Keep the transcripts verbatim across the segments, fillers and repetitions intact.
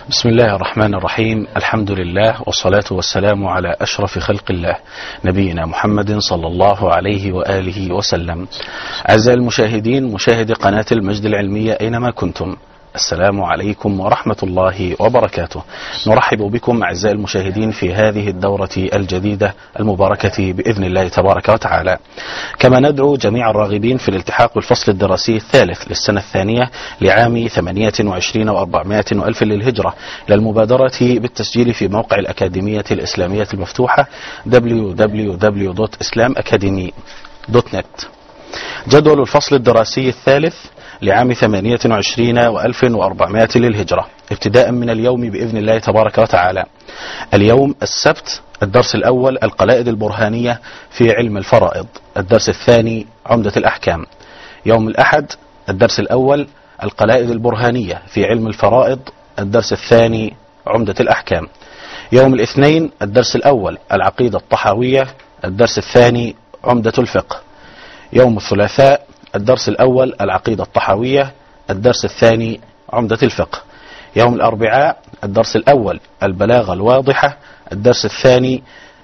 بسم الله الرحمن الرحيم. الحمد لله والصلاة والسلام على أشرف خلق الله نبينا محمد صلى الله عليه وآله وسلم. أعزائي المشاهدين، مشاهدي قناة المجد العلمية أينما كنتم، السلام عليكم ورحمة الله وبركاته. نرحب بكم أعزائي المشاهدين في هذه الدورة الجديدة المباركة بإذن الله تبارك وتعالى. كما ندعو جميع الراغبين في الالتحاق بالفصل الدراسي الثالث للسنة الثانية لعام ثمانية وعشرين وأربعمائة وألف للهجرة إلى المبادرة بالتسجيل في موقع الأكاديمية الإسلامية المفتوحة دبليو دبليو دبليو دوت إسلام أكاديمي دوت نت. جدول الفصل الدراسي الثالث لعام ثمانية وعشرين وألف وأربعمائة للهجرة ابتداء من اليوم بإذن الله تبارك وتعالى. اليوم السبت الدرس الأول القلائد البرهانية في علم الفرائض، الدرس الثاني عمدة الأحكام. يوم الأحد الدرس الأول القلائد البرهانية في علم الفرائض، الدرس الثاني عمدة الأحكام. يوم الاثنين الدرس الأول العقيدة الطحاوية، الدرس الثاني عمدة الفقه. يوم الثلاثاء الدرس الأول العقيدة الطحاوية، الدرس الثاني عمدة الفقه. يوم الأربعاء الدرس الأول البلاغة الواضحة، الدرس الثاني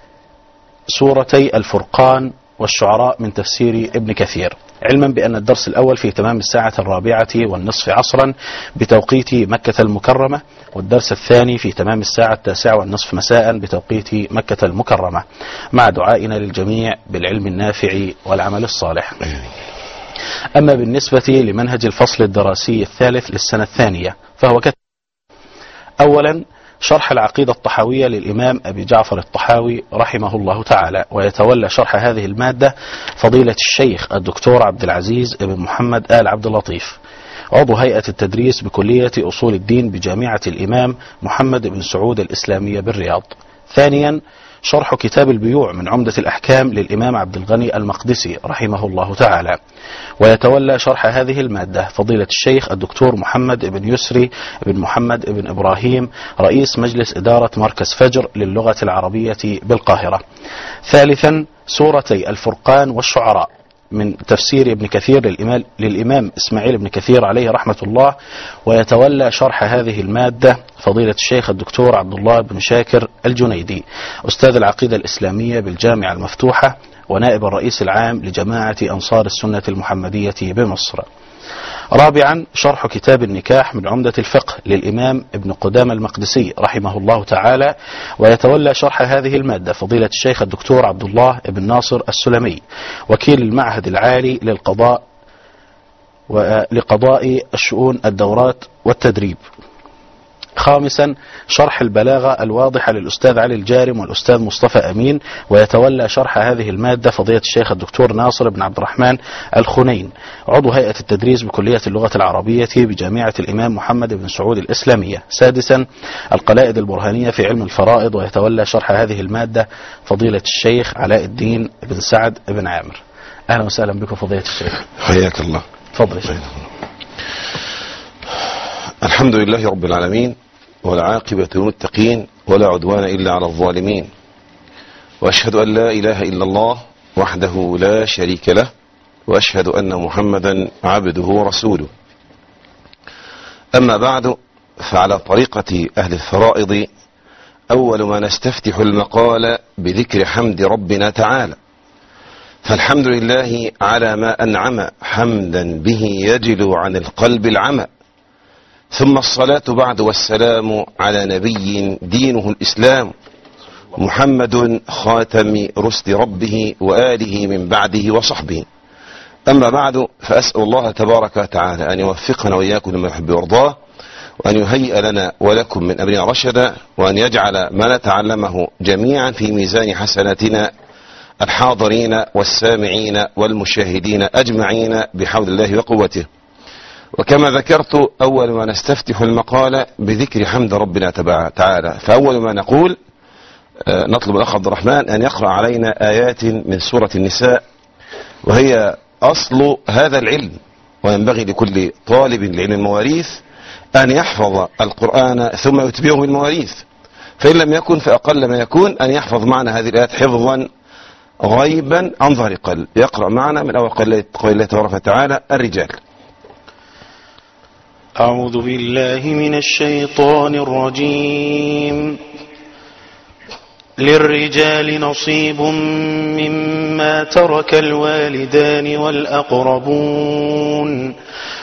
سورتي الفرقان والشعراء من تفسير ابن كثير، علما بأن الدرس الأول في تمام الساعة الرابعة والنصف عصرا بتوقيت مكة المكرمة، والدرس الثاني في تمام الساعة التاسعة والنصف مساء بتوقيت مكة المكرمة، مع دعائنا للجميع بالعلم النافع والعمل الصالح. أما بالنسبة لمنهج الفصل الدراسي الثالث للسنة الثانية فهو كتب: أولا شرح العقيدة الطحاوية للإمام أبي جعفر الطحاوي رحمه الله تعالى، ويتولى شرح هذه المادة فضيلة الشيخ الدكتور عبد العزيز بن محمد آل عبد اللطيف، عضو هيئة التدريس بكلية أصول الدين بجامعة الإمام محمد بن سعود الإسلامية بالرياض. ثانيا شرح كتاب البيوع من عمدة الأحكام للإمام عبد الغني المقدسي رحمه الله تعالى، ويتولى شرح هذه المادة فضيلة الشيخ الدكتور محمد بن يسري بن محمد بن إبراهيم رئيس مجلس إدارة مركز فجر للغة العربية بالقاهرة. ثالثا سورتي الفرقان والشعراء من تفسير ابن كثير للإمام, للإمام إسماعيل بن كثير عليه رحمة الله، ويتولى شرح هذه المادة فضيلة الشيخ الدكتور عبد الله بن شاكر الجنيدي أستاذ العقيدة الإسلامية بالجامعة المفتوحة ونائب الرئيس العام لجماعة أنصار السنة المحمدية بمصر. رابعا شرح كتاب النكاح من عمدة الفقه للإمام ابن قدامة المقدسي رحمه الله تعالى، ويتولى شرح هذه المادة فضيلة الشيخ الدكتور عبد الله بن ناصر السلمي وكيل المعهد العالي للقضاء ولقضاء الشؤون الدورات والتدريب. خامسا شرح البلاغة الواضحة للأستاذ علي الجارم والأستاذ مصطفى أمين، ويتولى شرح هذه المادة فضيلة الشيخ الدكتور ناصر بن عبد الرحمن الخنين عضو هيئة التدريس بكلية اللغة العربية بجامعة الإمام محمد بن سعود الإسلامية. سادسا القلائد البرهانية في علم الفرائض، ويتولى شرح هذه المادة فضيلة الشيخ علاء الدين بن سعد بن عامر. أهلا وسهلا بكم فضيلة الشيخ. حياك الله. تفضل يا شيخ. الحمد لله رب العالمين، والعاقبة للمتقين، ولا عدوان إلا على الظالمين، وأشهد أن لا إله إلا الله وحده لا شريك له، وأشهد أن محمدا عبده ورسوله. أما بعد، فعلى طريقة أهل الفرائض أول ما نستفتح المقال بذكر حمد ربنا تعالى، فالحمد لله على ما أنعم حمدا به يجل عن القلب العمى، ثم الصلاة بعد والسلام على نبي دينه الإسلام محمد خاتم رسل ربه وآله من بعده وصحبه. أما بعد، فأسأل الله تبارك وتعالى أن يوفقنا وإياكم لما يحب ويرضاه، وأن يهيئ لنا ولكم من أمرنا رشدا، وأن يجعل ما نتعلمه جميعا في ميزان حسناتنا الحاضرين والسامعين والمشاهدين أجمعين بحول الله وقوته. وكما ذكرت، أول ما نستفتح المقال بذكر حمد ربنا تعالى، فأول ما نقول نطلب الأخ عبد الرحمن أن يقرأ علينا آيات من سورة النساء، وهي أصل هذا العلم، وينبغي لكل طالب لعلم المواريث أن يحفظ القرآن ثم يتبعه بالمواريث، فإن لم يكن فأقل ما يكون أن يحفظ معنا هذه الآيات حفظا غيبا عن ظهر قلب. يقرأ معنا من أول قول الله تبارك وتعالى: الرجال. أعوذ بالله من الشيطان الرجيم. للرجال نصيب مما ترك الوالدان والأقربون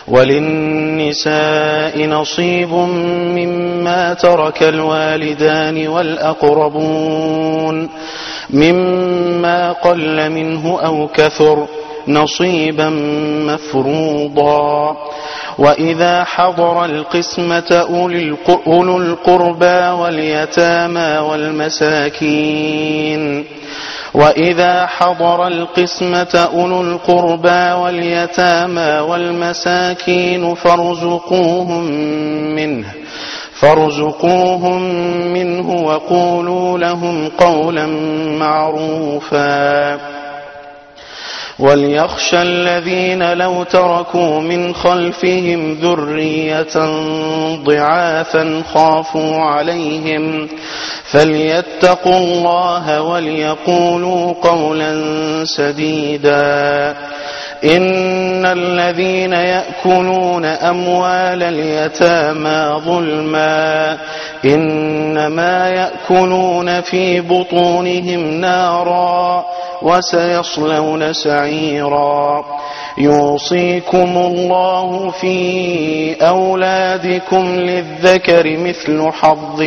وللنساء نصيب مما ترك الوالدان والأقربون مما قل منه أو كثر نصيبا مفروضا. وإذا حضر القسمة أولو القربى واليتامى والمساكين وإذا حضر القسمة أولو القربى واليتامى والمساكين فارزقوهم منه فارزقوهم منه وقولوا لهم قولا معروفا. وليخشى الذين لو تركوا من خلفهم ذرية ضعافا خافوا عليهم فليتقوا الله وليقولوا قولا سديدا. إن الذين يأكلون أموال اليتامى ظلما إنما يأكلون في بطونهم نارا وسيصلون سعيرا. يوصيكم الله في أولادكم للذكر مثل حظ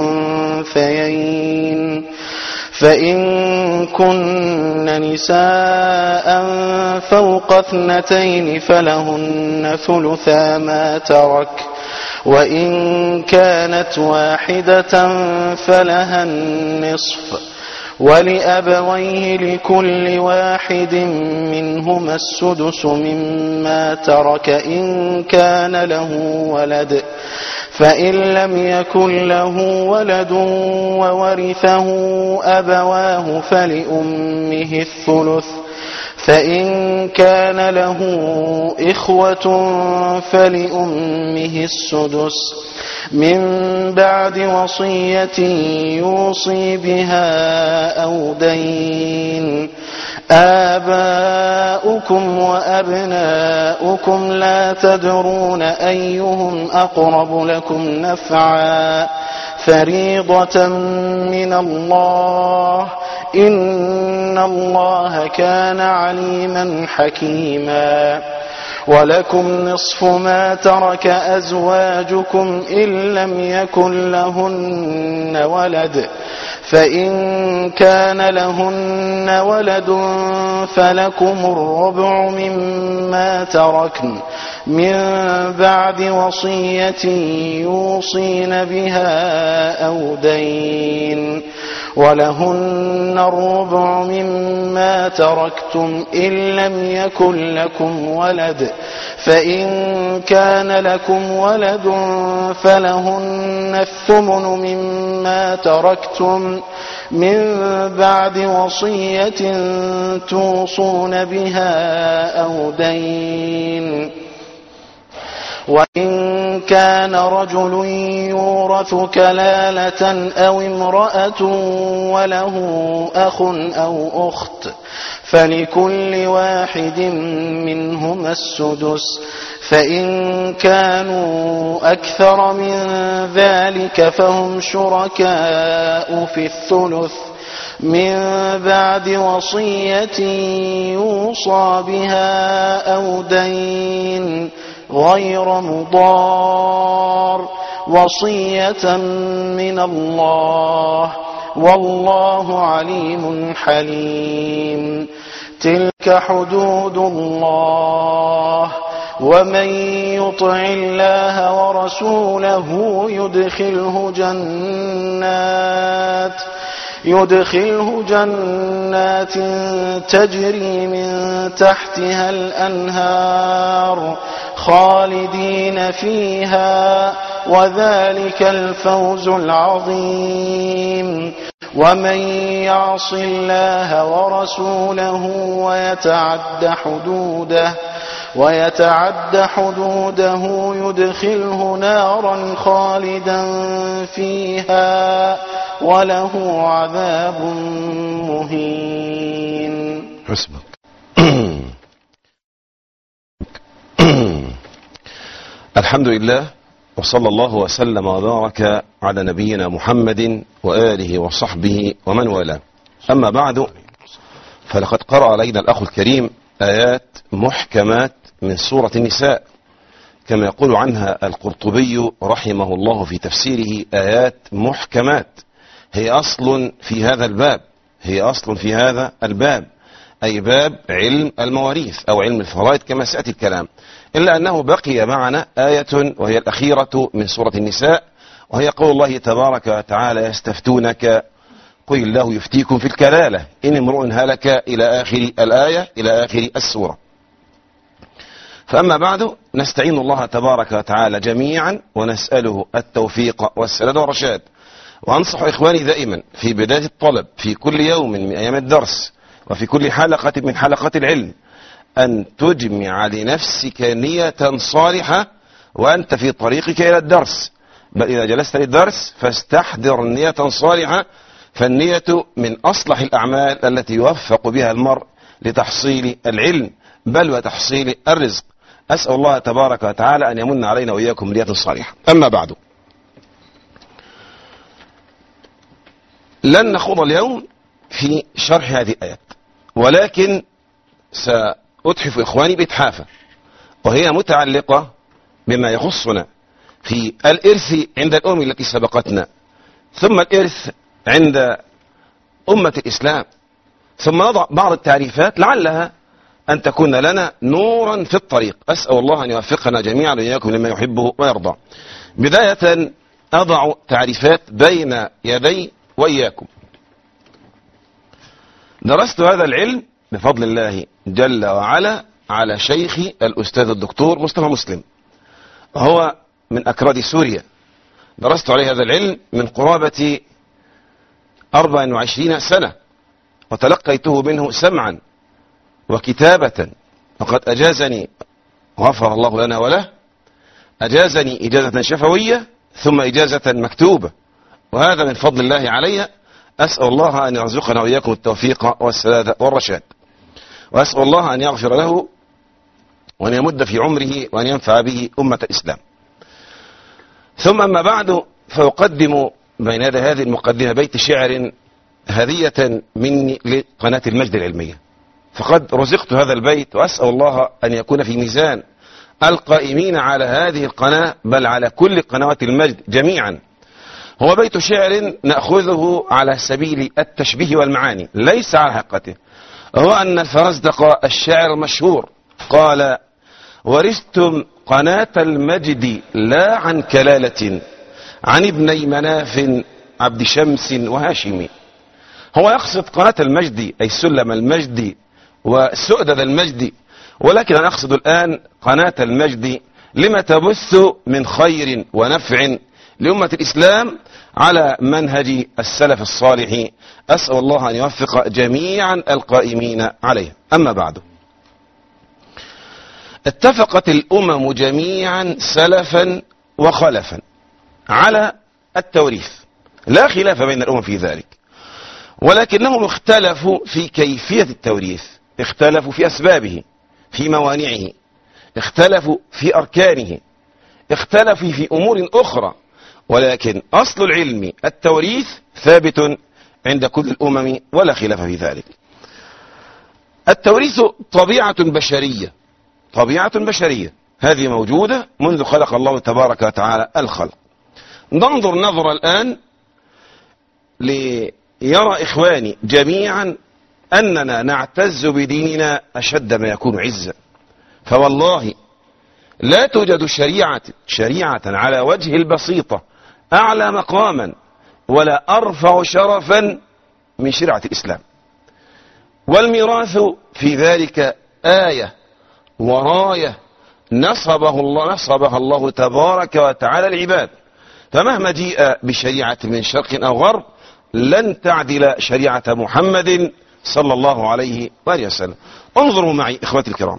الأنثيين فإن كن نساء فوق اثنتين فلهن ثلثا ما ترك وإن كانت واحدة فلها النصف ولأبويه لكل واحد منهما السدس مما ترك إن كان له ولد فإن لم يكن له ولد وورثه أبواه فلأمه الثلث فإن كان له إخوة فلأمه السدس من بعد وصية يوصي بها أو دين. آباؤكم وأبناؤكم لا تدرون أيهم أقرب لكم نفعا فريضة من الله إن الله كان عليما حكيما. ولكم نصف ما ترك أزواجكم إن لم يكن لهن ولد فإن كان لهن ولد فلكم الربع مما تركن من بعد وصية يوصين بها أو دين. ولهن الربع مما تركتم إن لم يكن لكم ولد فإن كان لكم ولد فلهن الثمن مما تركتم من بعد وصية توصون بها أو دين. وإن كان رجل يورث كلالة أو امرأة وله أخ أو أخت فلكل واحد منهما السدس فإن كانوا أكثر من ذلك فهم شركاء في الثلث من بعد وصية يوصى بها أو دين غير مضار وصية من الله والله عليم حليم. تلك حدود الله ومن يطع الله ورسوله يدخله جنات يدخله جنات تجري من تحتها الأنهار خالدين فيها وذلك الفوز العظيم. ومن يعص الله ورسوله ويتعد حدوده ويتعد حدوده يدخله نارا خالدا فيها وله عذاب مهين. حسبك. الحمد لله، وصلى الله وسلم وبارك على نبينا محمد وآله وصحبه ومن والاه. أما بعد، فلقد قرأ علينا الأخ الكريم آيات محكمات من سورة النساء، كما يقول عنها القرطبي رحمه الله في تفسيره: آيات محكمات، هي أصل في هذا الباب، هي أصل في هذا الباب، أي باب علم المواريث أو علم الفرائض كما سيأتي الكلام، إلا أنه بقي معنا آية وهي الأخيرة من سورة النساء، وهي قول الله تبارك وتعالى: يستفتونك قل الله يفتيكم في الكلالة إن امرؤ هلك، إلى آخر الآية، إلى آخر السورة. فأما بعد، نستعين الله تبارك وتعالى جميعا ونسأله التوفيق والسداد والرشاد. وأنصح إخواني دائما في بداية الطلب في كل يوم من أيام الدرس وفي كل حلقة من حلقات العلم أن تجمع لنفسك نية صالحة وأنت في طريقك إلى الدرس، بل إذا جلست للدرس فاستحضر نية صالحة، فالنية من أصلح الأعمال التي يوفق بها المرء لتحصيل العلم بل وتحصيل الرزق. أسأل الله تبارك وتعالى أن يمن علينا وإياكم نية صالحة. أما بعد، لن نخوض اليوم في شرح هذه الآيات، ولكن سأتحف إخواني بإتحافة، وهي متعلقة بما يخصنا في الإرث عند الأمم التي سبقتنا، ثم الإرث عند أمة الإسلام، ثم نضع بعض التعريفات لعلها أن تكون لنا نورا في الطريق. أسأل الله أن يوفقنا جميعا وإياكم لما يحبه ويرضى. بداية أضع تعريفات بين يدي وإياكم. درست هذا العلم بفضل الله جل وعلا على شيخي الأستاذ الدكتور مصطفى مسلم، وهو من أكراد سوريا. درست عليه هذا العلم من قرابة أربع وعشرين سنة، وتلقيته منه سمعا وكتابة، وقد أجازني غفر الله لنا وله، أجازني إجازة شفوية ثم إجازة مكتوبة، وهذا من فضل الله علي. أسأل الله أن يرزقنا وإياكم التوفيق والسداد والرشاد، وأسأل الله أن يغفر له وأن يمد في عمره وأن ينفع به أمة الإسلام. ثم أما بعد، فأقدم بين يدي هذه المقدمة بيت شعر هدية مني لقناة المجد العلمية، فقد رزقت هذا البيت، وأسأل الله أن يكون في ميزان القائمين على هذه القناة بل على كل قنوات المجد جميعا. هو بيت شعر نأخذه على سبيل التشبيه والمعاني ليس على حقته. هو أن الفرزدق الشاعر المشهور قال: ورثتم قناة المجد لا عن كلالة، عن ابني مناف عبد شمس وهاشم. هو يقصد قناة المجد أي سلم المجد وسؤدد المجد، ولكن أنا أقصد الآن قناة المجد لما تبث من خير ونفع لأمة الإسلام على منهج السلف الصالح. أسأل الله أن يوفق جميعا القائمين عليه. أما بعد، اتفقت الأمم جميعا سلفا وخلفا على التوريث، لا خلاف بين الأمم في ذلك، ولكنهم اختلفوا في كيفية التوريث، اختلفوا في أسبابه، في موانعه، اختلفوا في أركانه، اختلفوا في أمور أخرى، ولكن أصل العلم التوريث ثابت عند كل الأمم ولا خلاف في ذلك. التوريث طبيعة بشرية، طبيعة بشرية هذه موجودة منذ خلق الله تبارك وتعالى الخلق. ننظر نظرة الآن ليرى إخواني جميعا أننا نعتز بديننا أشد ما يكون عزا، فوالله لا توجد شريعة شريعة على وجه البسيطة أعلى مقاما ولا أرفع شرفا من شريعة الإسلام، والميراث في ذلك آية وراية نصبه الله نصبها الله تبارك وتعالى العباد، فمهما جيء بشريعة من شرق أو غرب لن تعدل شريعة محمد صلى الله عليه وآله وسلم. انظروا معي إخوتي الكرام،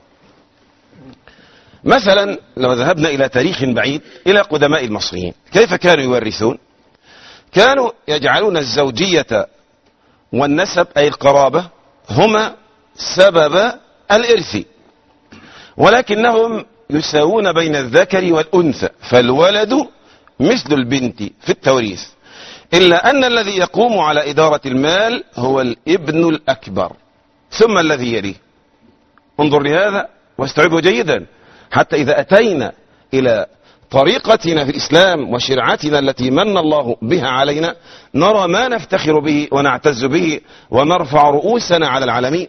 مثلا لو ذهبنا إلى تاريخ بعيد إلى قدماء المصريين، كيف كانوا يورثون؟ كانوا يجعلون الزوجية والنسب أي القرابة هما سبب الإرث، ولكنهم يساوون بين الذكر والأنثى، فالولد مثل البنت في التوريث، إلا أن الذي يقوم على إدارة المال هو الابن الأكبر ثم الذي يليه. انظر لهذا واستوعبه جيدا، حتى إذا أتينا إلى طريقتنا في الإسلام وشرعتنا التي من الله بها علينا نرى ما نفتخر به ونعتز به ونرفع رؤوسنا على العالمين.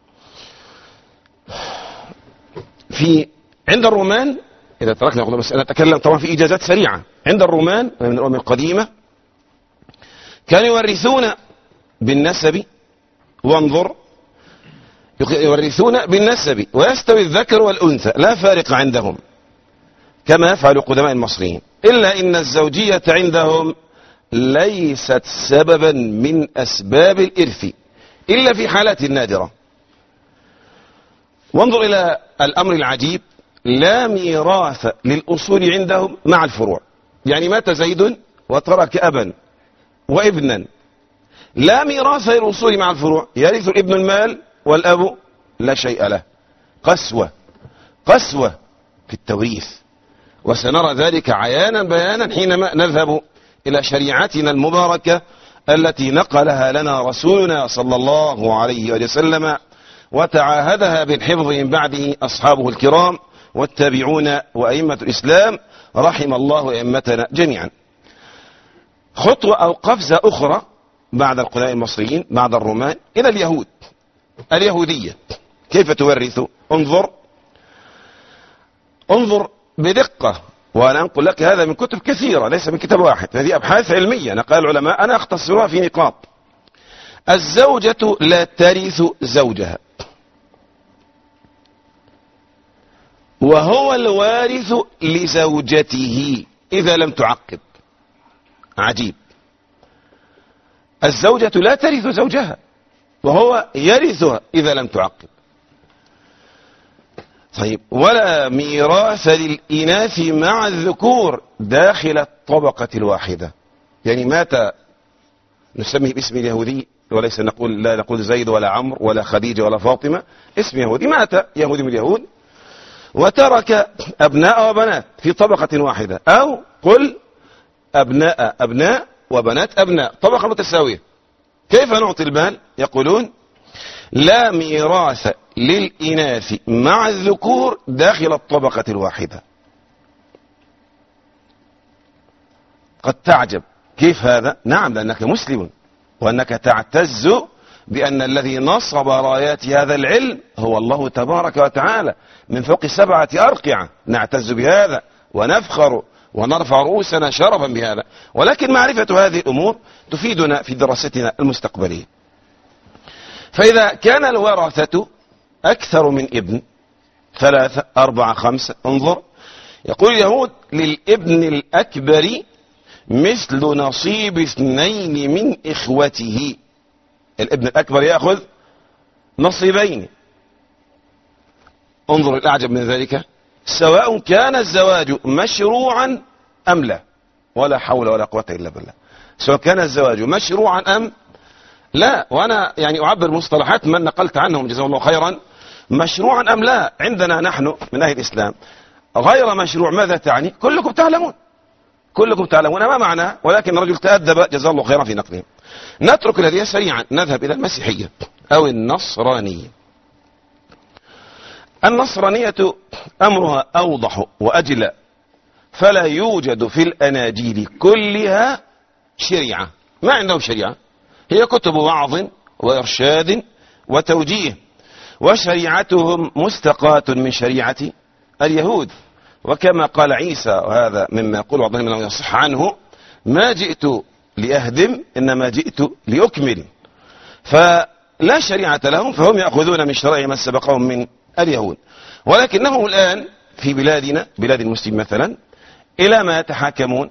في عند الرومان، إذا تركنا بس أنا أتكلم طبعا في إجازات سريعة، عند الرومان من الأمم القديمة كانوا يورثون بالنسب، وانظر يورثون بالنسب ويستوي الذكر والأنثى لا فارق عندهم كما يفعل قدماء المصريين، إلا إن الزوجية عندهم ليست سببا من أسباب الإرث إلا في حالات نادرة. وانظر إلى الأمر العجيب، لا ميراث للأصول عندهم مع الفروع. يعني مات زيد وترك أبا وابنا، لا ميراث للأصول مع الفروع، يرث الابن المال والأب لا شيء له. قسوة قسوة في التوريث، وسنرى ذلك عيانا بيانا حينما نذهب إلى شريعتنا المباركة التي نقلها لنا رسولنا صلى الله عليه وسلم وتعاهدها بالحفظ من بعده أصحابه الكرام والتابعون وأئمة الإسلام رحم الله أئمتنا جميعا. خطوة أو قفزة أخرى بعد القدماء المصريين بعد الرومان إلى اليهود. اليهودية كيف تورث؟ انظر انظر بدقة، وأنا أنقل لك هذا من كتب كثيرة ليس من كتاب واحد، هذه أبحاث علمية نقال العلماء، أنا أختصرها في نقاط. الزوجة لا ترث زوجها، وهو الوارث لزوجته إذا لم تعقب. عجيب، الزوجة لا ترث زوجها وهو يرثها إذا لم تعقب. طيب، ولا ميراث للإناث مع الذكور داخل الطبقة الواحدة. يعني مات، نسميه باسم اليهودي وليس نقول لا نقول زيد ولا عمرو ولا خديجة ولا فاطمة، اسم يهودي، مات يهودي من اليهود وترك أبناء وبنات في طبقة واحدة، أو قل أبناء أبناء وبنات أبناء، طبقة متساوية. كيف نعطي المال؟ يقولون لا ميراث للإناث مع الذكور داخل الطبقة الواحدة. قد تعجب كيف هذا؟ نعم، لأنك مسلم وأنك تعتز بأن الذي نصب رايات هذا العلم هو الله تبارك وتعالى من فوق سبعة أرقعة، نعتز بهذا ونفخر ونرفع رؤوسنا شرفا بهذا. ولكن معرفة هذه الأمور تفيدنا في دراستنا المستقبلية. فإذا كان الورثة أكثر من ابن، ثلاثة أربعة خمسة، انظر يقول اليهود للابن الأكبر مثل نصيب اثنين من إخوته. الابن الأكبر يأخذ نصيبين. انظر الأعجب من ذلك، سواء كان الزواج مشروعا أم لا، ولا حول ولا قوة إلا بالله، سواء كان الزواج مشروعا أم لا. وأنا يعني أعبر مصطلحات من نقلت عنهم جزاهم الله خيرا. مشروعا أم لا عندنا نحن من أهل الإسلام غير مشروع ماذا تعني؟ كلكم تعلمون كلكم تعلمون ما معناه، ولكن الرجل تأدب جزاه الله خيرا في نقله. نترك الهدية سريعا، نذهب إلى المسيحية أو النصرانية. النصرانية أمرها أوضح وأجلى، فلا يوجد في الأناجيل كلها شريعة، ما عندهم شريعة، هي كتب وعظ وإرشاد وتوجيه، وشريعتهم مستقاة من شريعة اليهود. وكما قال عيسى، وهذا مما يقول بعضهم من يصح عنه، ما جئت لأهدم إنما جئت لأكمل. فلا شريعة لهم، فهم يأخذون من شرائع من سبقهم من اليهود. ولكنهم الآن في بلادنا بلاد المسلمين مثلا إلى ما يتحاكمون.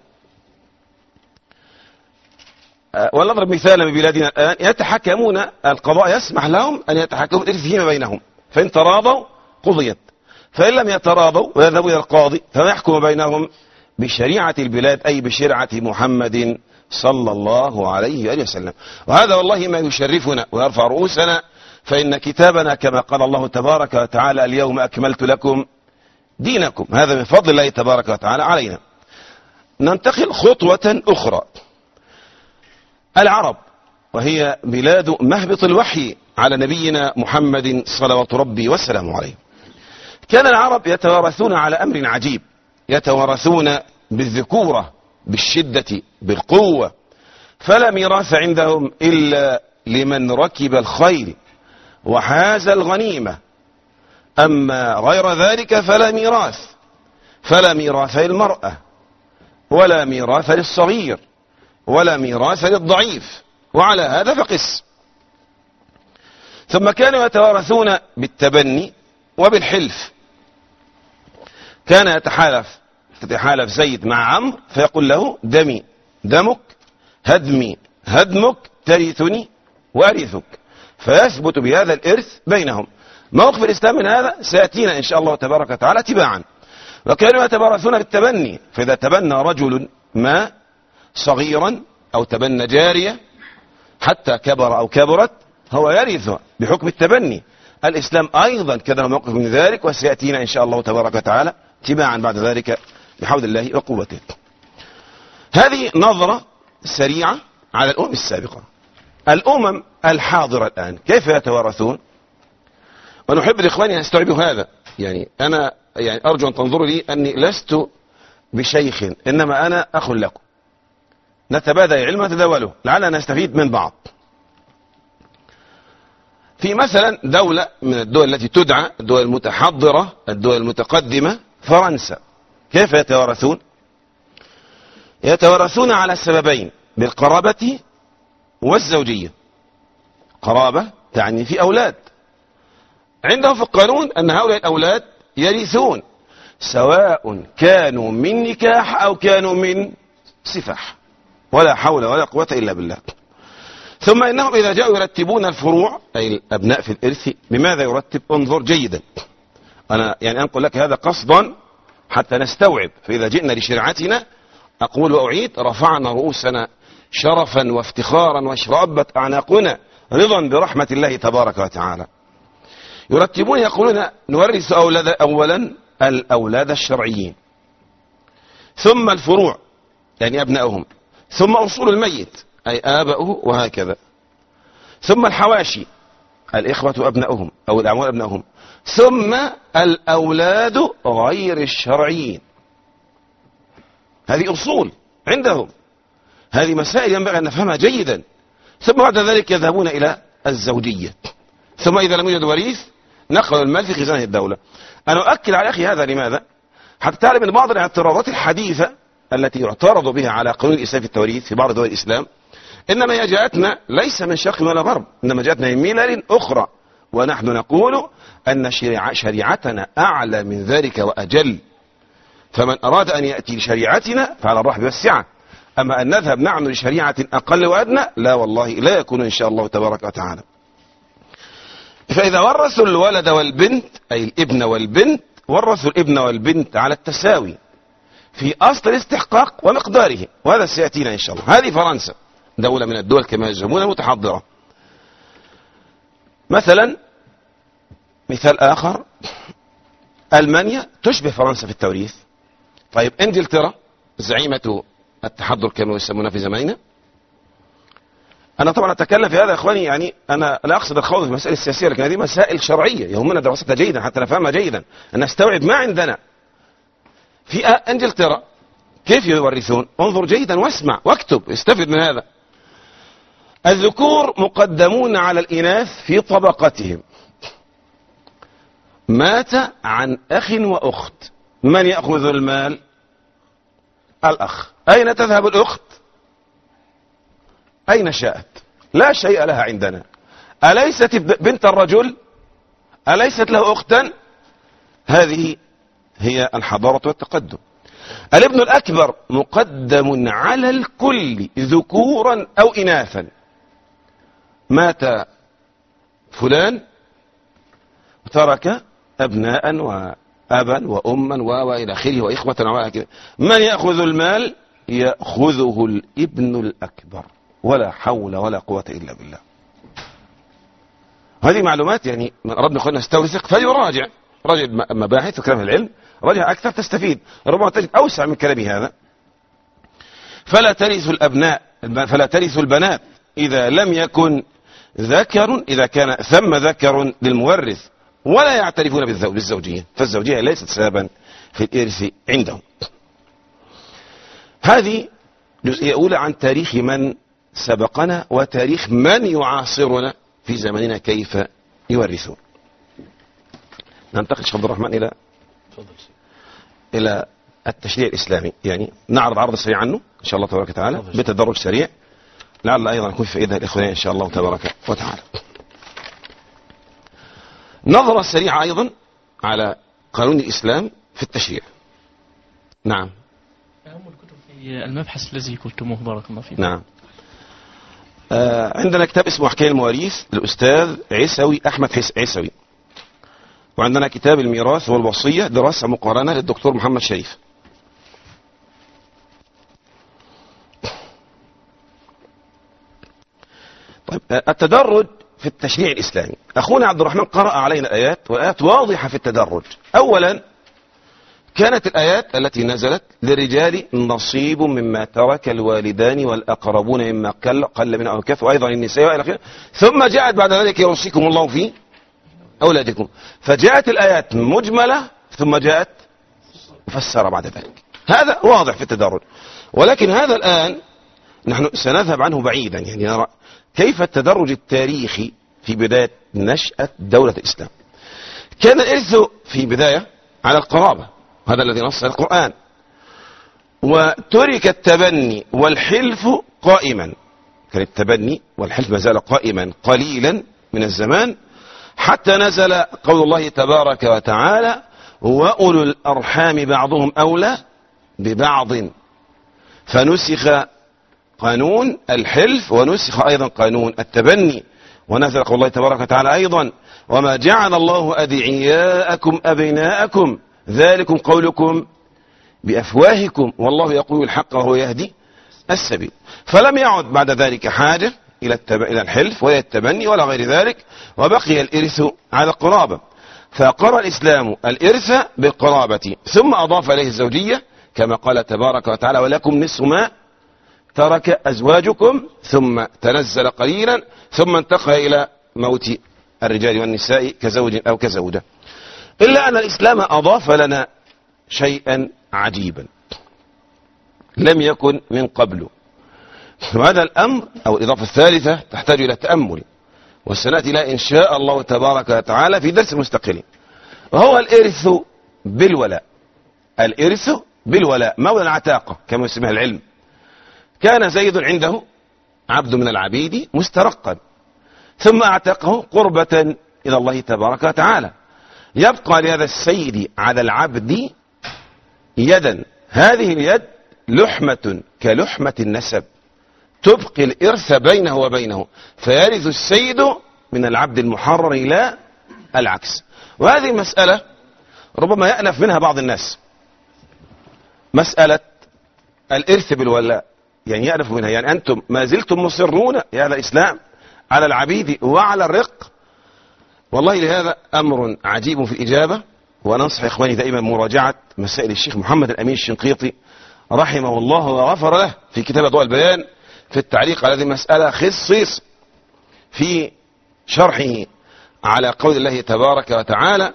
ولنضرب مثالا ببلادنا الآن، يتحكمون القضاء يسمح لهم أن يتحكموا فيما بينهم، فإن تراضوا قضيت، فإن لم يتراضوا ويذهبوا إلى القاضي فيحكم بينهم بشريعة البلاد، أي بشريعة محمد صلى الله عليه وآله وسلم. وهذا والله ما يشرفنا ويرفع رؤوسنا، فإن كتابنا كما قال الله تبارك وتعالى اليوم أكملت لكم دينكم. هذا من فضل الله تبارك وتعالى علينا. ننتقل خطوة أخرى. العرب، وهي بلاد مهبط الوحي على نبينا محمد صلوات ربي وسلامه عليه، كان العرب يتوارثون على أمر عجيب، يتوارثون بالذكورة، بالشدة، بالقوة، فلا ميراث عندهم إلا لمن ركب الخيل وحاز الغنيمة، أما غير ذلك فلا ميراث، فلا ميراث للمرأة، ولا ميراث للصغير، ولا ميراث للضعيف، وعلى هذا فقس. ثم كانوا يتوارثون بالتبني وبالحلف. كان يتحالف يتحالف زيد مع عمرو فيقول له دمي دمك، هدمي هدمك، ترثني وارثك، فيثبت بهذا الإرث بينهم. موقف الإسلام من هذا سيأتينا إن شاء الله تبارك وتعالى تباعا. وكانوا يتبارثون بالتبني، فإذا تبنى رجل ما صغيرا أو تبنى جارية حتى كبر أو كبرت، هو يرث بحكم التبني. الإسلام أيضا كان موقف من ذلك، وسيأتينا إن شاء الله تبارك وتعالى تباعا بعد ذلك بحول الله وقوته. هذه نظرة سريعة على الأمم السابقة. الأمم الحاضرة الآن كيف يتوارثون؟ ونحب الإخوان أن يستوعبوا هذا. يعني أنا يعني أرجو أن تنظروا لي أني لست بشيخ، إنما أنا أخ لكم، نتبادل العلم ونتداوله لعلنا نستفيد من بعض. في مثلا دولة من الدول التي تدعى الدول المتحضرة، الدول المتقدمة، فرنسا، كيف يتوارثون؟ يتوارثون على سببين: بالقرابة والزوجية. قرابة تعني في أولاد، عندهم في القانون أن هؤلاء الأولاد يرثون سواء كانوا من نكاح أو كانوا من سفاح، ولا حول ولا قوة إلا بالله. ثم إنهم إذا جاءوا يرتبون الفروع أي الأبناء في الإرث، بماذا يرتب؟ انظر جيدا، أنا يعني أنقل لك هذا قصدا حتى نستوعب. فإذا جئنا لشريعتنا أقول وأعيد: رفعنا رؤوسنا شرفا وافتخارا واشربت أعناقنا رضا برحمة الله تبارك وتعالى. يرتبون يقولون: نورث أولاد أولا الأولاد الشرعيين، ثم الفروع يعني أبنائهم، ثم أصول الميت أي آباؤه، وهكذا، ثم الحواشي الإخوة أبنائهم أو الأعوان أبنائهم، ثم الأولاد غير الشرعيين. هذه أصول عندهم، هذه مسائل ينبغي أن نفهمها جيدا. ثم بعد ذلك يذهبون إلى الزوجية، ثم إذا لم يوجد وريث نقل المال في خزانة الدولة. أنا أؤكد على أخي هذا لماذا؟ حتى تعلم أن بعض الاعتراضات الحديثة التي يعترض بها على قانون الإسلام في التوريث في بعض دول الإسلام إنما هي جاءتنا ليس من شرق ولا غرب، إنما جاءتنا من ملل أخرى، ونحن نقول أن شريعتنا أعلى من ذلك وأجل. فمن أراد أن يأتي لشريعتنا فعلى الرحب والسعة، أما أن نذهب نحن لشريعة أقل وأدنى لا والله لا يكون إن شاء الله تبارك وتعالى. فإذا ورثوا الولد والبنت أي الابن والبنت، ورثوا الابن والبنت على التساوي في أصل الاستحقاق ومقداره، وهذا سيأتينا إن شاء الله. هذه فرنسا، دولة من الدول كما يزعمون المتحضرة. مثلا مثال آخر، ألمانيا تشبه فرنسا في التوريث. طيب إنجلترا زعيمة التحضر كما يسمونها في زماننا. أنا طبعا أتكلم في هذا يا إخواني، يعني أنا لا أقصد الخوض في المسائل السياسية، لكن هذه مسائل شرعية يهمنا دراستها جيدا حتى نفهمها جيدا، أن نستوعب ما عندنا. في إنجلترا كيف يورثون؟ انظر جيدا واسمع واكتب، استفد من هذا. الذكور مقدمون على الإناث في طبقتهم. مات عن أخ وأخت، من يأخذ المال؟ الأخ. أين تذهب الأخت؟ أين شاءت، لا شيء لها عندنا. أليست بنت الرجل؟ أليست له أختا؟ هذه هي الحضارة والتقدم. الابن الأكبر مقدم على الكل ذكورا أو إناثا. مات فلان وترك أبناء وأبا وأما وإلى آخره وإخوة وهكذا، من يأخذ المال؟ يأخذه الابن الأكبر، ولا حول ولا قوة إلا بالله. هذه معلومات يعني من أردنا أن نستورثق فليراجع راجع مباحث وكلام العلم رجع أكثر تستفيد، ربما تجد أوسع من كلامي هذا. فلا ترث الأبناء فلا ترث البنات إذا لم يكن ذكر إذا كان ثم ذكر للمورث، ولا يعترفون بالزوجية، فالزوجية ليست سببا في الإرث عندهم. هذه جزئية أولى عن تاريخ من سبقنا وتاريخ من يعاصرنا في زمننا كيف يورثون. ننتقل شيخ عبد الرحمن إلى إلى التشريع الإسلامي، يعني نعرض عرض سريع عنه إن شاء الله تبارك وتعالى بتدرج سريع، لعل أيضا يكون فائدة لإخواننا إن شاء الله تبارك وتعالى. نظرة سريعة أيضا على قانون الإسلام في التشريع. نعم. أهم الكتب في المبحث الذي كتبتموه بارك الله فيكم. نعم. آه عندنا كتاب اسمه أحكام المواريث للأستاذ عيسوي أحمد عيسوي، وعندنا كتاب الميراث والوصية دراسة مقارنة للدكتور محمد شريف. طيب التدرج في التشريع الإسلامي، أخونا عبد الرحمن قرأ علينا آيات وآيات واضحة في التدرج. أولا كانت الآيات التي نزلت للرجال نصيب مما ترك الوالدان والأقربون مما قل, قل من أو كثر، وأيضا النساء وإلى آخره. ثم جاءت بعد ذلك يوصيكم الله في أولادكم، فجاءت الآيات مجملة ثم جاءت مفسرة بعد ذلك. هذا واضح في التدرج، ولكن هذا الآن نحن سنذهب عنه بعيدا، يعني نرى كيف التدرج التاريخي في بداية نشأة دولة الإسلام. كان الإرث في بداية على القرابة، هذا الذي نص القرآن، وترك التبني والحلف قائما. كان التبني والحلف ما زال قائما قليلا من الزمان، حتى نزل قول الله تبارك وتعالى وأولو الأرحام بعضهم أولى ببعض، فنسخ قانون الحلف ونسخ أيضا قانون التبني، ونزل قول الله تبارك وتعالى أيضا وما جعل الله أدعياءكم أبناءكم ذلكم قولكم بأفواهكم والله يقول الحق وهو يهدي السبيل. فلم يعد بعد ذلك حاجة إلى, التب... إلى الحلف ولا التبني ولا غير ذلك، وبقي الإرث على القرابة. فقرأ الإسلام الإرث بالقرابة، ثم أضاف إليه الزوجية كما قال تبارك وتعالى ولكم نصف ما ترك أزواجكم، ثم تنزل قليلا، ثم انتقل إلى موت الرجال والنساء كزوج أو كزوجة. إلا أن الإسلام أضاف لنا شيئا عجيبا لم يكن من قبل، وهذا الأمر أو الإضافة الثالثة تحتاج إلى تأمل، وسنأتي إلى إن شاء الله تبارك وتعالى في درس مستقل، وهو الإرث بالولاء. الإرث بالولاء مولى العتاقة كما يسمى العلم. كان زيد عنده عبد من العبيد مسترقا، ثم اعتقه قربة إلى الله تبارك وتعالى. يبقى لهذا السيد على العبد يدا، هذه اليد لحمة كلحمة النسب تبقي الإرث بينه وبينه، فيرث السيد من العبد المحرر إلى العكس. وهذه مسألة ربما يأنف منها بعض الناس، مسألة الإرث بالولاء، يعني يأنف منها، يعني أنتم ما زلتم مصرون يا أهل الإسلام على العبيد وعلى الرق. والله لهذا أمر عجيب في الإجابة، وننصح إخواني دائما مراجعة مسائل الشيخ محمد الأمين الشنقيطي رحمه الله وغفر له في كتاب أضواء البيان في التعليق على هذه المسألة خصيص في شرحه على قول الله تبارك وتعالى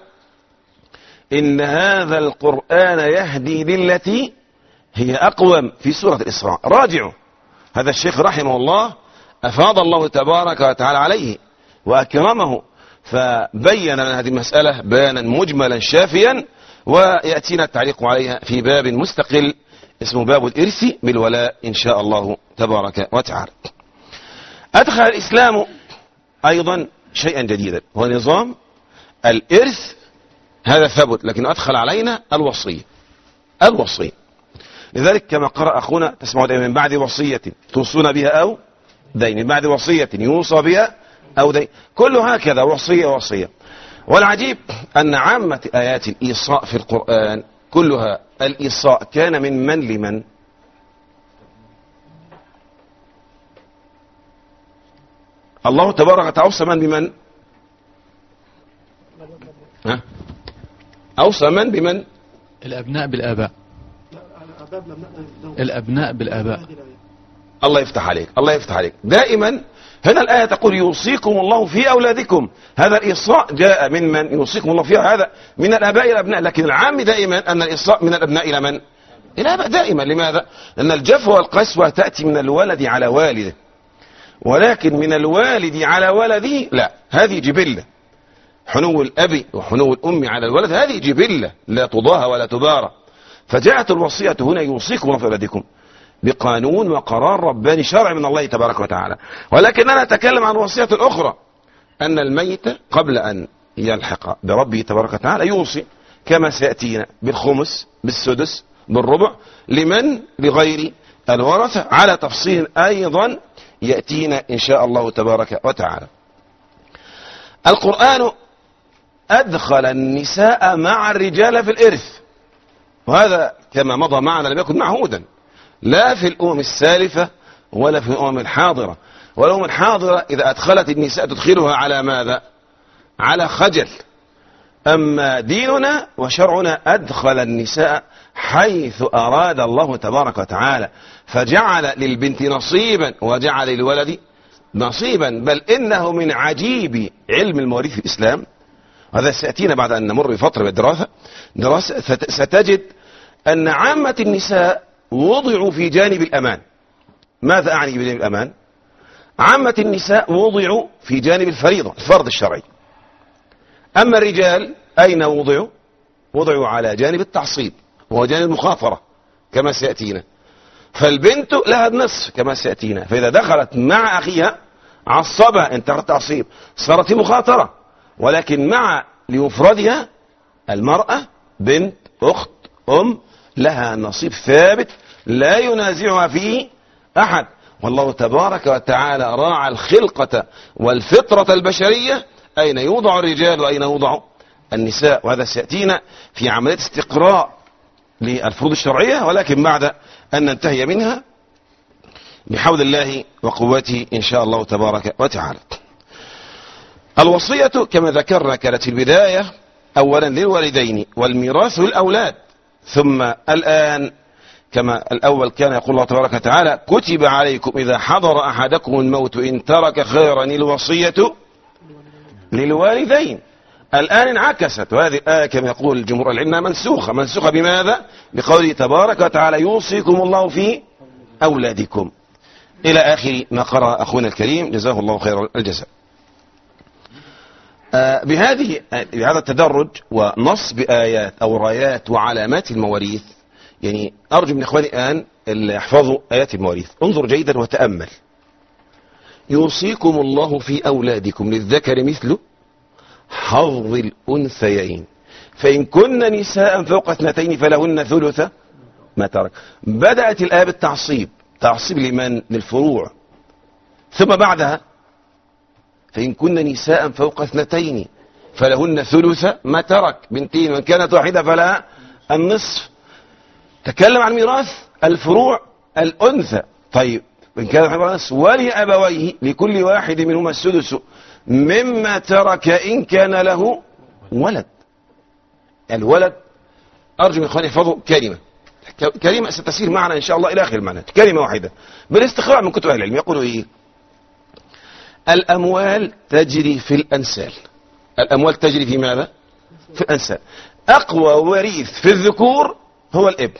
إن هذا القرآن يهدي للتي هي أقوم في سورة الإسراء. راجعوا هذا الشيخ رحمه الله، أفاض الله تبارك وتعالى عليه وأكرمه، فبين لنا هذه المسألة بيانا مجملا شافيا، ويأتينا التعليق عليها في باب مستقل اسمه باب الإرث بالولاء إن شاء الله تبارك وتعالى. أدخل الإسلام أيضا شيئا جديدا، هو نظام الإرث. هذا ثبت، لكن أدخل علينا الوصية. الوصية لذلك كما قرأ أخونا تسمعوا دائما من بعد وصية توصون بها أو دين، من بعد وصية يوصى بها أو دين، كل هكذا وصية وصية. والعجيب أن عامة آيات الإيصاء في القرآن كلها الإيصاء كان من من لمن؟ الله تبارك وتعالى أوصى من بمن؟ ها؟ أوصى من بمن؟ الأبناء بالآباء. الأبناء بالآباء. الله يفتح عليك، الله يفتح عليك. دائما هنا الآية تقول يوصيكم الله في أولادكم، هذا الإيصاء جاء من من يوصيكم الله فيها، هذا من الآباء إلى الأبناء، لكن العام دائما أن الإيصاء من الأبناء إلى من؟ إلى الآباء دائما. لماذا؟ لأن الجفوة والقسوة تأتي من الولد على والده، ولكن من الوالد على ولده لا، هذه جبلة. حنو الأب وحنو الأم على الولد هذه جبلة لا تضاهى ولا تبارى. فجاءت الوصية هنا يوصيكم الله في أولادكم بقانون وقرار رباني شرعي من الله تبارك وتعالى. ولكن أنا أتكلم عن وصية أخرى، أن الميت قبل أن يلحق بربه تبارك وتعالى يوصي كما سيأتينا بالخمس بالسدس بالربع لمن؟ لغير الورثة، على تفصيل أيضا يأتينا إن شاء الله تبارك وتعالى. القرآن أدخل النساء مع الرجال في الإرث، وهذا كما مضى معنا لم يكن معهودا لا في الأمم السالفة ولا في الأمم الحاضرة. والأمم الحاضرة إذا أدخلت النساء تدخلها على ماذا؟ على خجل. أما ديننا وشرعنا أدخل النساء حيث أراد الله تبارك وتعالى، فجعل للبنت نصيبا وجعل للولد نصيبا. بل إنه من عجيب علم المواريث في الإسلام، هذا سيأتينا بعد أن نمر بفترة بالدراسة دراسة ستجد أن عامة النساء وضعوا في جانب الأمان. ماذا أعني بجانب الأمان؟ عامة النساء وضعوا في جانب الفريضة، الفرض الشرعي. أما الرجال أين وضعوا؟ وضعوا على جانب التعصيب وهو جانب المخاطرة كما سيأتينا. فالبنت لها النصف كما سيأتينا، فإذا دخلت مع أخيها عصبها انتهى التعصيب، صارت في مخاطرة. ولكن مع لمفردها المرأة بنت أخت أم لها نصيب ثابت لا ينازعها فيه أحد. والله تبارك وتعالى راعى الخلقة والفطرة البشرية، أين يوضع الرجال وأين يوضع النساء. وهذا سيأتينا في عملية استقراء للفروض الشرعية، ولكن بعد أن ننتهي منها بحول الله وقوته إن شاء الله تبارك وتعالى. الوصية كما ذكرنا كانت في البداية أولا للوالدين والميراث للأولاد، ثم الآن كما الأول كان يقول الله تبارك وتعالى كتب عليكم إذا حضر أحدكم الموت إن ترك خيرا الوصية للوالدين. الآن انعكست، وهذه الآية كما يقول الجمهور العلم منسوخة. منسوخة بماذا؟ بقوله تبارك وتعالى يوصيكم الله في أولادكم إلى آخر ما قرأ أخونا الكريم جزاه الله خير الجزاء. آه بهذه بهذا التدرج ونصب آيات أو رايات وعلامات المواريث، يعني أرجو من إخواني الآن اللي يحفظوا آيات المواريث انظر جيدا وتأمل. يوصيكم الله في أولادكم للذكر مثل حظ الأنثيين فإن كن نساء فوق اثنتين فلهن ثلث ما ترك. بدأت الآية بالتعصيب، تعصيب لمن؟ للفروع. ثم بعدها فإن كن نساء فوق اثنتين فلهن ثلث ما ترك، بنتين، وإن كانت واحدة فلها النصف. تكلم عن ميراث الفروع الأنثى. طيب إن كانت واحدة النصف ولأبويه لكل واحد منهما السدس مما ترك إن كان له ولد. الولد أرجو من إخواني يحفظوا كلمة كلمة ستسير معنا إن شاء الله إلى آخر المعنى، كلمة واحدة بالاستقراء من كتب أهل العلم. يقولوا إيه؟ الأموال تجري في الأنسال. الأموال تجري في ماذا؟ في الأنسال. أقوى وريث في الذكور هو الابن،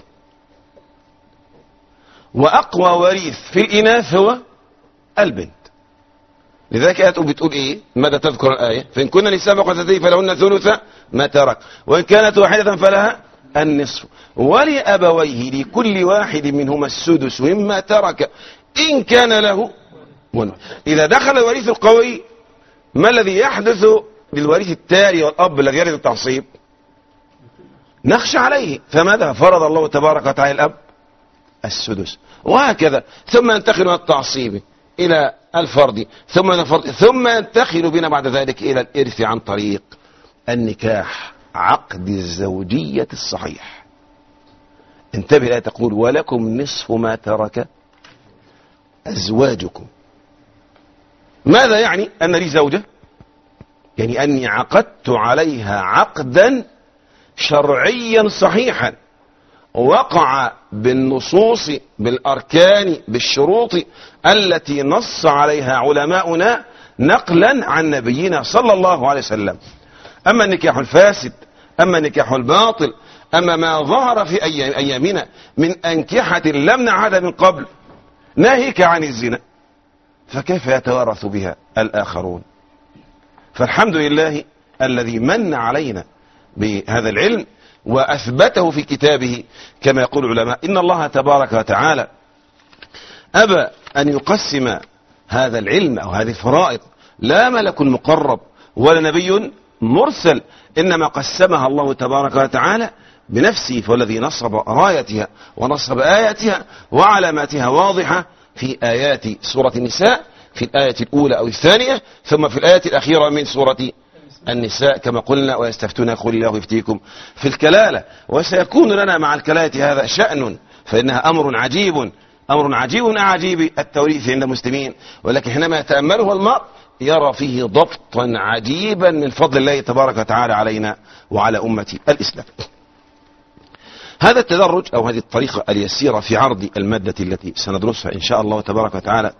وأقوى وريث في الإناث هو البنت. لذلك آية بتقول إيه؟ ماذا تذكر الآية؟ فإن كنا نساء فوق اثنتين فلهن ثلث ما ترك وإن كانت واحدة فلها النصف ولأبويه لكل واحد منهما السدس مما ترك إن كان له ولد. إذا دخل الوريث القوي ما الذي يحدث للوريث التالي والأب الذي يرث التعصيب؟ نخشى عليه. فماذا فرض الله تبارك وتعالى؟ الأب السدس، وهكذا ثم ينتقل من التعصيب إلى الفرد ثم الفرد ثم ينتقل بنا بعد ذلك إلى الإرث عن طريق النكاح، عقد الزوجية الصحيح. انتبه لا تقول ولكم نصف ما ترك أزواجكم. ماذا يعني أن لي زوجة؟ يعني أني عقدت عليها عقدا شرعيا صحيحا وقع بالنصوص بالأركان بالشروط التي نص عليها علماؤنا نقلا عن نبينا صلى الله عليه وسلم. أما النكاح الفاسد، أما النكاح الباطل، أما ما ظهر في أيامنا من أنكحة لم نعهد من قبل ناهيك عن الزنا، فكيف يتوارث بها الآخرون؟ فالحمد لله الذي من علينا بهذا العلم وأثبته في كتابه، كما يقول العلماء إن الله تبارك وتعالى أبى أن يقسم هذا العلم أو هذه الفرائض لا ملك مقرب ولا نبي مرسل، إنما قسمها الله تبارك وتعالى بنفسه، فالذي نصب رايتها ونصب آياتها وعلاماتها واضحة في آيات سورة النساء في الآية الأولى أو الثانية، ثم في الآية الأخيرة من سورة النساء كما قلنا ويستفتون قل الله يفتيكم في الكلالة. وسيكون لنا مع الكلالة هذا شأن، فإنها أمر عجيب، أمر عجيب من أعاجيب التوريث عند المسلمين، ولكن حينما يتأمله المرء يرى فيه ضبطا عجيبا من فضل الله تبارك وتعالى علينا وعلى أمة الإسلام. هذا التدرج أو هذه الطريقة اليسيرة في عرض المادة التي سندرسها إن شاء الله تبارك وتعالى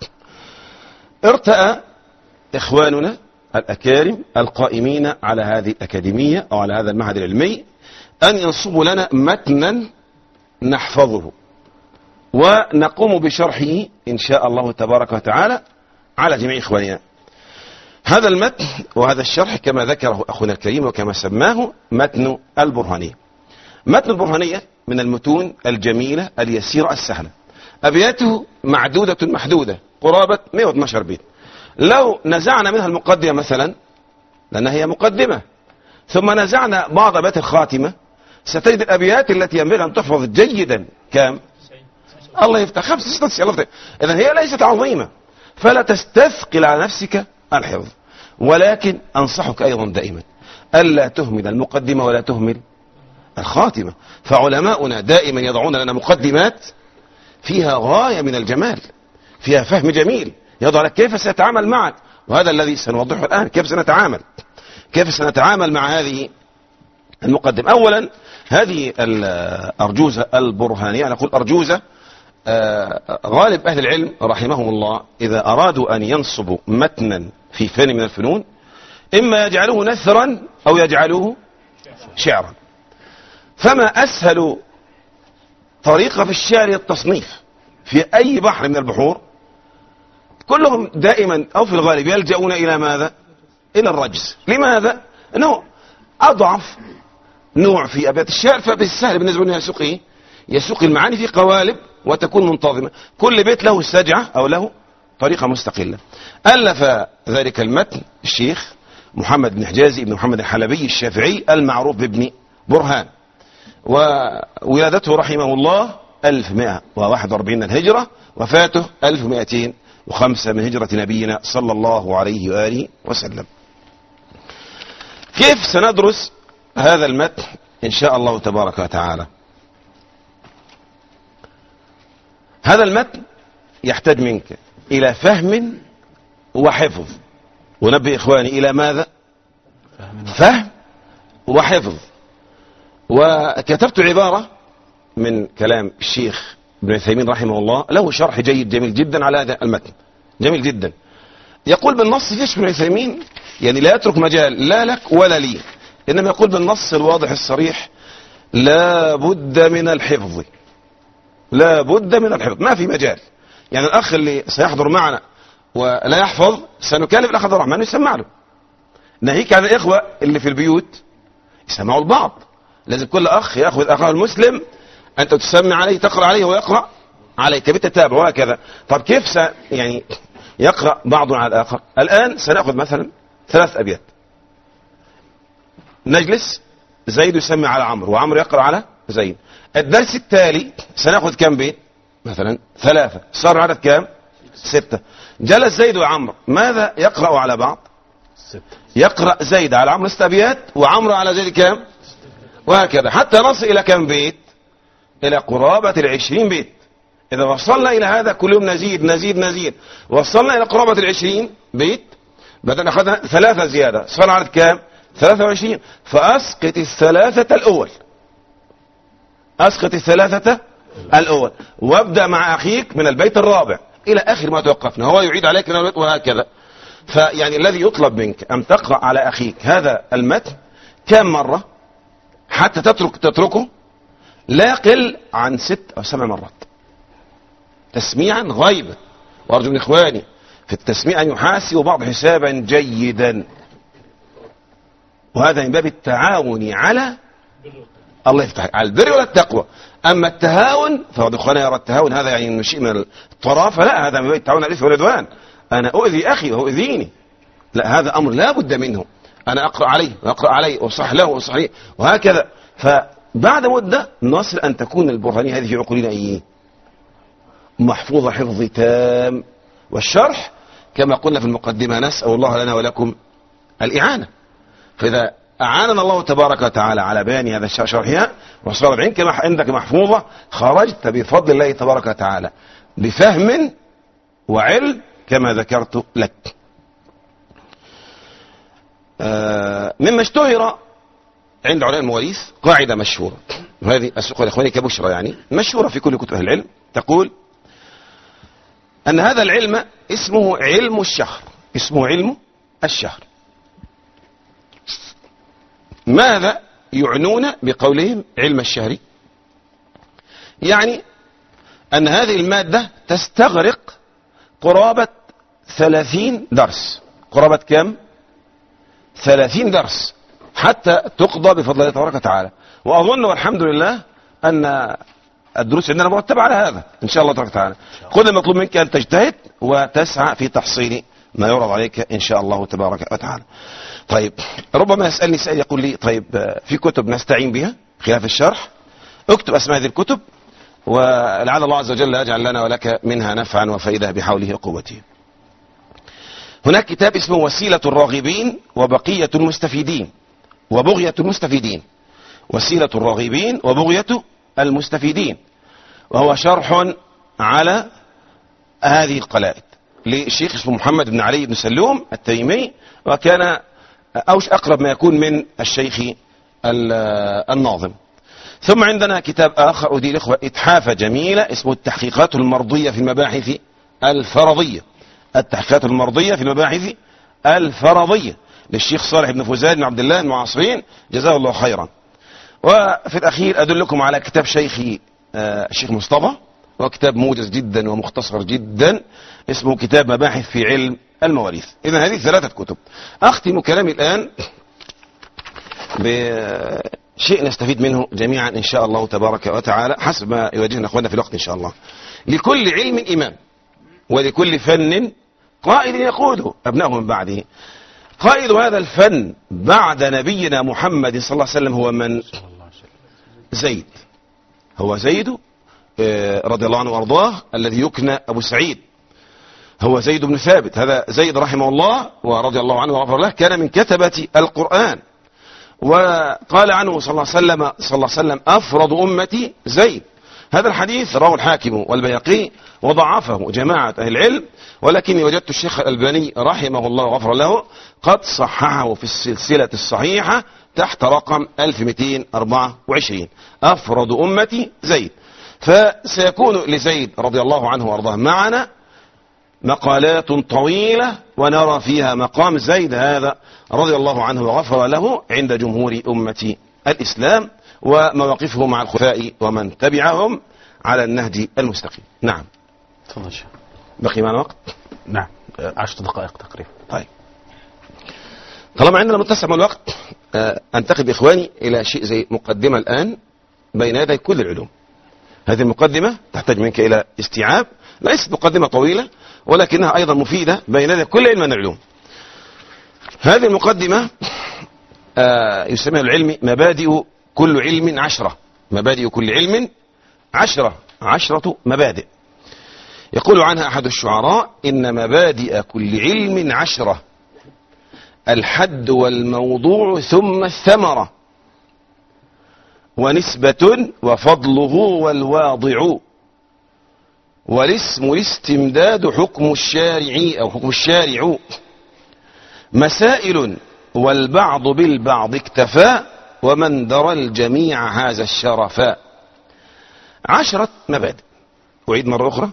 ارتأى إخواننا الأكارم القائمين على هذه الأكاديمية أو على هذا المعهد العلمي أن ينصبوا لنا متنا نحفظه ونقوم بشرحه إن شاء الله تبارك وتعالى على جميع إخواننا. هذا المتن وهذا الشرح كما ذكره أخونا الكريم وكما سماه متن البرهانية. متن البرهانية من المتون الجميلة اليسيرة السهلة، أبياته معدودة محدودة قرابة مئة واثني عشر بيت. لو نزعنا منها المقدمة مثلا لأنها هي مقدمة ثم نزعنا بعض أبيات الخاتمة ستجد الأبيات التي ينبغي أن تحفظ جيدا كم؟ الله يفتح خمسة ستة تسعة الله يفتح. إذن هي ليست عظيمة فلا تستثقل على نفسك الحفظ، ولكن أنصحك أيضا دائما ألا تهمل المقدمة ولا تهمل الخاتمة، فعلماؤنا دائما يضعون لنا مقدمات فيها غاية من الجمال، فيها فهم جميل يضع لك كيف سنتعامل معك، وهذا الذي سنوضحه الآن. كيف سنتعامل كيف سنتعامل مع هذه المقدمة؟ أولا هذه الأرجوزة البرهانية، أنا أقول أرجوزة، غالب أهل العلم رحمهم الله إذا أرادوا أن ينصبوا متنا في فن من الفنون إما يجعلوه نثرا أو يجعلوه شعرا. فما أسهل طريقة في الشعر التصنيف في أي بحر من البحور، كلهم دائما أو في الغالب يلجؤون إلى ماذا؟ إلى الرجز. لماذا؟ أنه أضعف نوع في أبيات الشعر، فبالسهل بالنسبة له يسوق إيه؟ يسوق المعاني في قوالب وتكون منتظمة، كل بيت له سجعة أو له طريقة مستقلة. ألف ذلك المتن الشيخ محمد بن حجازي بن محمد الحلبي الشافعي المعروف بابن برهان، وولادته رحمه الله ألف ومئة وواحد وأربعين الهجرة، وفاته ألف ومئتين وخمسة من هجرة نبينا صلى الله عليه وآله وسلم. كيف سندرس هذا المتن إن شاء الله تبارك وتعالى؟ هذا المتن يحتاج منك إلى فهم وحفظ، ونبه إخواني إلى ماذا؟ فهم وحفظ. وكتبت عبارة من كلام الشيخ ابن عثيمين رحمه الله، له شرح جيد جميل جدا على هذا المتن، جميل جدا. يقول بالنص فيش ابن عثيمين يعني لا يترك مجال لا لك ولا لي، إنما يقول بالنص الواضح الصريح لا بد من الحفظ، لا بد من الحفظ، ما في مجال. يعني الأخ اللي سيحضر معنا ولا يحفظ سنكلف الأخ عبد الرحمن يسمع له، ناهيك عن الإخوة اللي في البيوت يسمعوا البعض. لازم كل أخ يأخذ أخاه المسلم أنت تسمع عليه تقرأ عليه ويقرأ عليك بالتتابع وهكذا. طب كيف س يعني يقرأ بعضنا على الآخر؟ الآن سنأخذ مثلا ثلاث أبيات، نجلس زيد يسمع على عمرو وعمرو يقرأ على زيد. الدرس التالي سنأخذ كم بيت؟ مثلا ثلاثة، صار عدد كام؟ ستة. جلس زيد وعمرو ماذا يقرأ على بعض؟ ستة. يقرأ زيد على عمرو ست أبيات وعمرو على زيد كام؟ وهكذا حتى نصل إلى كم بيت؟ إلى قرابة العشرين بيت. إذا وصلنا إلى هذا كل يوم نزيد نزيد نزيد، وصلنا إلى قرابة العشرين بيت، بدأنا أخذنا ثلاثة زيادة، صار عدد كام؟ ثلاثة وعشرين، فأسقط الثلاثة الأول، أسقط الثلاثة الأول وابدأ مع أخيك من البيت الرابع إلى آخر ما توقفنا. هو يعيد عليك من البيت وهكذا. فيعني الذي يطلب منك أن تقرأ على أخيك هذا المتن كم مرة حتى تترك تتركه لا يقل عن ست أو سبع مرات تسميعا غيبا. وأرجو من إخواني في التسميع أن يحاسبوا بعض حسابا جيدا، وهذا من باب التعاون على الله يفتح على البر ولا التقوى. أما التهاون فبعض إخواننا يرى التهاون هذا يعني شيء من الطرافة، لا، هذا من باب التعاون على الإثم والعدوان. أنا أؤذي أخي وهو يؤذيني، لا، هذا أمر لا بد منه. أنا أقرأ عليه وأقرأ عليه وأصح له وأصح عليه وهكذا. فبعد مدة نصل أن تكون البرهانية هذه في عقولنا إيه؟ محفوظة حفظ تام. والشرح كما قلنا في المقدمة نسأل الله لنا ولكم الإعانة. فإذا أعاننا الله تبارك وتعالى على بيان هذا شرحها وصار أربعين كما عندك محفوظة، خرجت بفضل الله تبارك وتعالى بفهم وعلم كما ذكرت لك. آه مما اشتهر عند علماء المواريث قاعدة مشهورة، وهذه أسوق لإخواني كبشرى يعني مشهورة في كل كتب أهل العلم، تقول أن هذا العلم اسمه علم الشهر، اسمه علم الشهر. ماذا يعنون بقولهم علم الشهر؟ يعني أن هذه المادة تستغرق قرابة ثلاثين درس. قرابة كم؟ ثلاثين درس حتى تقضى بفضل الله تبارك وتعالى. وأظن والحمد لله أن الدروس عندنا مرتبة على هذا إن شاء الله تبارك وتعالى. كل المطلوب منك أن تجتهد وتسعى في تحصيل ما يعرض عليك إن شاء الله تبارك وتعالى. طيب، ربما يسألني سائل يقول لي طيب في كتب نستعين بها خلاف الشرح، اكتب أسماء هذه الكتب ولعل الله عز وجل يجعل لنا ولك منها نفعا وفائدة بحوله وقوته. هناك كتاب اسمه وسيلة الراغبين وبقية المستفيدين وبغية المستفيدين. وسيلة الراغبين وبغية المستفيدين، وهو شرح على هذه القلائد للشيخ اسمه محمد بن علي بن سلوم التيمي، وكان أوش أقرب ما يكون من الشيخ الناظم. ثم عندنا كتاب آخر أدي الإخوة إتحافة جميلة اسمه التحقيقات المرضية في المباحث الفرضية. التحقيقات المرضية في المباحث الفرضية للشيخ صالح بن فوزان بن عبد الله المعاصرين جزاه الله خيرا. وفي الأخير أدلكم على كتاب شيخي آه الشيخ مصطفى، وكتاب موجز جدا ومختصر جدا اسمه كتاب مباحث في علم المواريث. إذن هذه ثلاثة كتب. أختم كلامي الآن بشيء نستفيد منه جميعا إن شاء الله تبارك وتعالى حسب ما يواجهنا أخواننا في الوقت إن شاء الله. لكل علم إمام ولكل فن قائد يقوده أبنائه من بعده. قائد هذا الفن بعد نبينا محمد صلى الله عليه وسلم هو من؟ زيد. هو زيد رضي الله عنه وارضاه الذي يكنى أبو سعيد. هو زيد بن ثابت. هذا زيد رحمه الله ورضي الله عنه وغفر له كان من كتبة القرآن، وقال عنه صلى الله عليه وسلم صلى الله عليه وسلم أفرض أمتي زيد. هذا الحديث رواه الحاكم والبيهقي وضعفه جماعة أهل العلم، ولكني وجدت الشيخ الألباني رحمه الله وغفر له قد صححه في السلسلة الصحيحة تحت رقم ألف ومئتين وأربعة وعشرين. أفرض أمتي زيد. فسيكون لزيد رضي الله عنه وارضاه معنا مقالات طويلة ونرى فيها مقام زيد هذا رضي الله عنه وغفر له عند جمهور أمة الإسلام ومواقفه مع الخلفاء ومن تبعهم على النهج المستقيم. نعم تفضل. بقي معنا وقت؟ نعم عشر دقائق تقريبا. طيب، طالما عندنا متسع من الوقت أنتقل بإخواني إلى شيء زي مقدمة الآن بين يدي كل العلوم. هذه المقدمة تحتاج منك إلى استيعاب، ليست مقدمة طويلة ولكنها أيضا مفيدة بين يدي كل علم من العلوم. هذه المقدمة يسمى العلم مبادئ كل علم عشرة. مبادئ كل علم عشرة، عشرة مبادئ. يقول عنها أحد الشعراء إن مبادئ كل علم عشرة، الحد والموضوع ثم الثمرة، ونسبة وفضله والواضع، والاسم الاستمداد حكم الشارع أو حكم الشارع، مسائل والبعض بالبعض اكتفى ومن درى الجميع هذا الشرفا. عشرة مبادئ. أعيد مرة أخرى،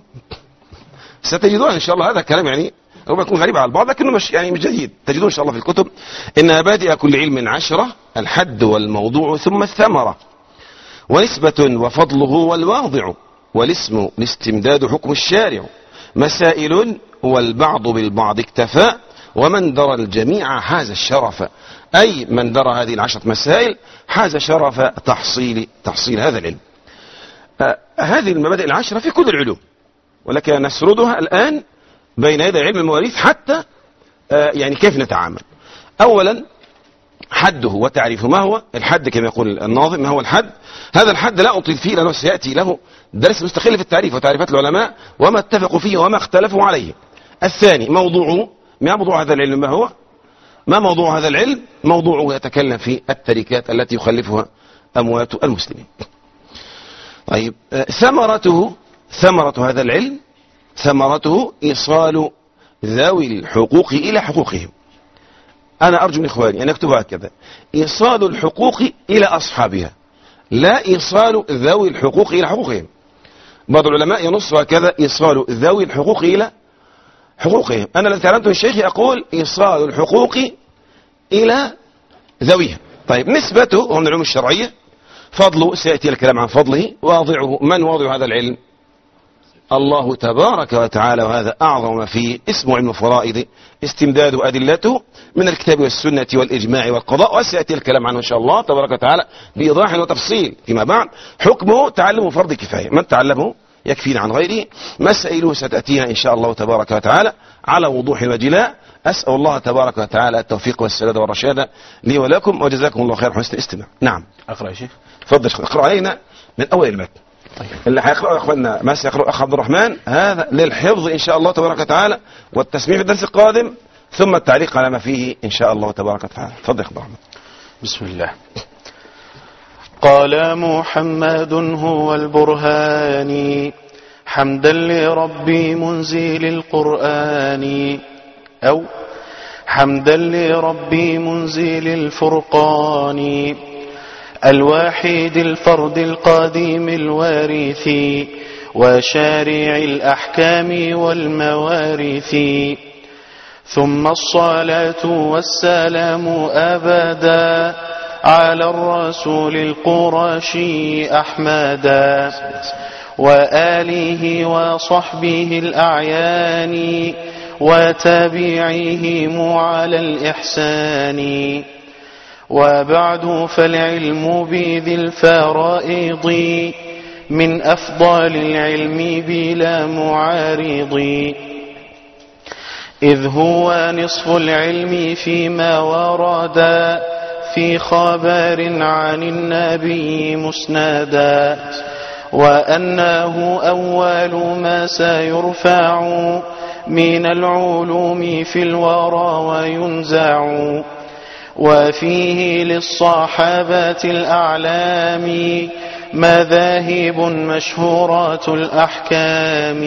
ستجدون إن شاء الله هذا الكلام يعني ربما يكون غريب على البعض لكنه مش يعني مش جديد، تجدون إن شاء الله في الكتب إن مبادئ كل علم عشرة: الحد والموضوع ثم الثمرة، ونسبة وفضله والواضع، والاسم الاستمداد حكم الشارع، مسائل والبعض بالبعض اكتفى ومن درى الجميع حاز الشرف. أي من درى هذه العشرة مسائل حاز شرف تحصيل تحصيل هذا العلم. آه هذه المبادئ العشرة في كل العلوم، ولكن نسردها الآن بين يدي علم المواريث حتى آه يعني كيف نتعامل. أولا حده وتعريفه. ما هو الحد كما يقول الناظم؟ ما هو الحد؟ هذا الحد لا أطيل فيه لأنه سيأتي له درس مستقل في التعريف وتعريفات العلماء وما اتفقوا فيه وما اختلفوا عليه. الثاني موضوعه. ما موضوع هذا العلم؟ ما هو ما موضوع هذا العلم؟ موضوعه يتكلم في التركات التي يخلفها أموات المسلمين. طيب ثمرته. ثمرة هذا العلم ثمرته إيصال ذوي الحقوق إلى حقوقهم. أنا أرجو من إخواني أن يكتبوا هكذا: إيصال الحقوق إلى أصحابها، لا إيصال ذوي الحقوق إلى حقوقهم. بعض العلماء ينص هكذا: إيصال ذوي الحقوق إلى حقوقهم. أنا الذي تعلمت من الشيخ يقول إيصال الحقوق إلى ذويها. طيب نسبته وهو من العلوم الشرعية. فضله سيأتي الكلام عن فضله. واضعه. من واضع هذا العلم؟ الله تبارك وتعالى، وهذا أعظم ما فيه. اسمه علم الفرائض، استمداد أدلته من الكتاب والسنة والإجماع والقضاء، وسيأتي الكلام عنه إن شاء الله تبارك وتعالى بإيضاح وتفصيل فيما بعد. حكمه تعلمه فرض كفاية، من تعلمه يكفينا عن غيره. مسائله ستأتينا إن شاء الله تبارك وتعالى على وضوح وجلاء. أسأل الله تبارك وتعالى التوفيق والسداد والرشاد لي ولكم، وجزاكم الله خير حسن الاستماع. نعم أقرأ يا شيخ. تفضل اقرأ علينا من أول المتن. طيب. اللي هيقرأ يا أخواننا ما سيقرأ أخ عبد الرحمن هذا للحفظ إن شاء الله تبارك وتعالى والتسميع في الدرس القادم، ثم التعليق على ما فيه إن شاء الله تبارك وتعالى. تفضل يا أخ عبد الرحمن. بسم الله. قال محمد هو البرهان حمدا لربي منزل القرآن، أو حمدا لربي منزل الفرقان، الواحد الفرد القديم الوارث، وشارع الأحكام والموارث. ثم الصلاة والسلام أبدا على الرسول القرشي أحمدا، وآله وصحبه الأعيان، وتابعيهم على الإحسان. وبعد فالعلم بذي الفرائض من أفضل العلم بلا معارض، إذ هو نصف العلم فيما ورد في خبر عن النبي مسندا، وأنه أول ما سيرفع من العلوم في الورى وينزع، وفيه للصحابة الأعلام مذاهب مشهورات الأحكام،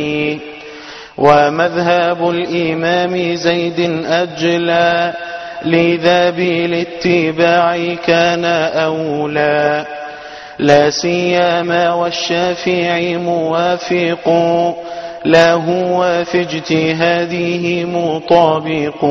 ومذهب الإمام زيد أجلى، لذا بالاتباع كان أولى، لا سيما والشافعي موافق له وفي اجتهاده مطابق.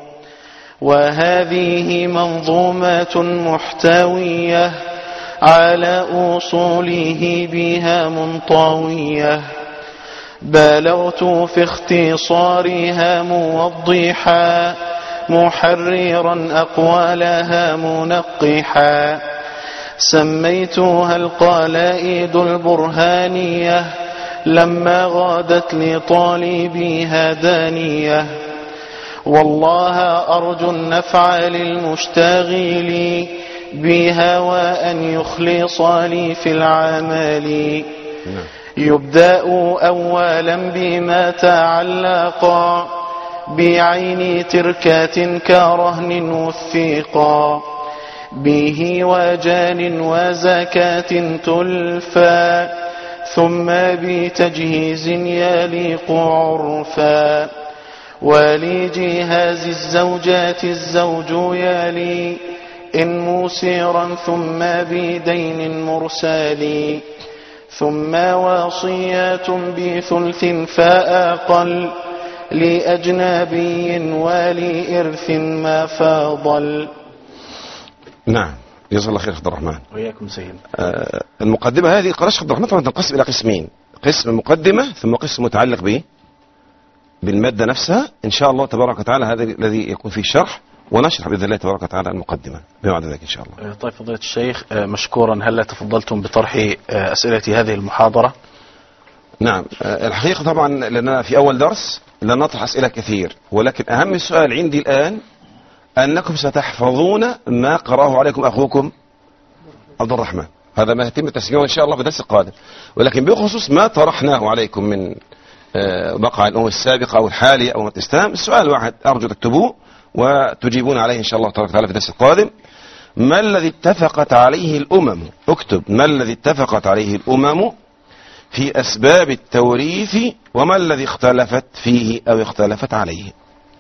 وهذه منظومة محتوية على أصوله بها منطوية، بلغت في اختصارها موضحا محررا أقوالها منقحا، سميتها القلائد البرهانية لما غادت لطالبيها دانية. والله أرجو النفع للمشتغل بها وأن يخلص لي في العمل. يبدأ أولا بما تعلق بعين تركة كرهن وثيقا، به وجان وزكاة تلفى، ثم بتجهيز يليق عرفا، ولي جهاز الزوجات الزوج يالي إن موسرا ثم بدين مرسال ثم وصيات بثلث فأقل لأجنبي ولإرث ما فاضل. نعم، جزاك الله خير عبد الرحمن. وإياكم سيد. آه المقدمة هذه قراش عبد الرحمن طبعا تنقسم إلى قسمين، قسم مقدمة ثم قسم متعلق به بالمادة نفسها. إن شاء الله تبارك وتعالى هذا الذي يكون فيه الشرح، ونشرح بإذن الله تبارك وتعالى المقدمة بما ذلك إن شاء الله. طيب فضيلة الشيخ، مشكورا هلا تفضلتم بطرح أسئلة هذه المحاضرة؟ نعم، الحقيقة طبعا لأننا في أول درس لن نطرح أسئلة كثير، ولكن أهم السؤال عندي الآن أنكم ستحفظون ما قرأه عليكم أخوكم عبد الرحمن. هذا ما يتم تسميعه إن شاء الله في الدرس القادم، ولكن بخصوص ما طرحناه عليكم من مقطع الأمم السابقة أو الحالية أو الإسلام، السؤال واحد أرجو تكتبوه وتجيبون عليه إن شاء الله تبارك وتعالى في الدرس القادم. ما الذي اتفقت عليه الأمم؟ اكتب ما الذي اتفقت عليه الأمم في أسباب التوريث، وما الذي اختلفت فيه أو اختلفت عليه.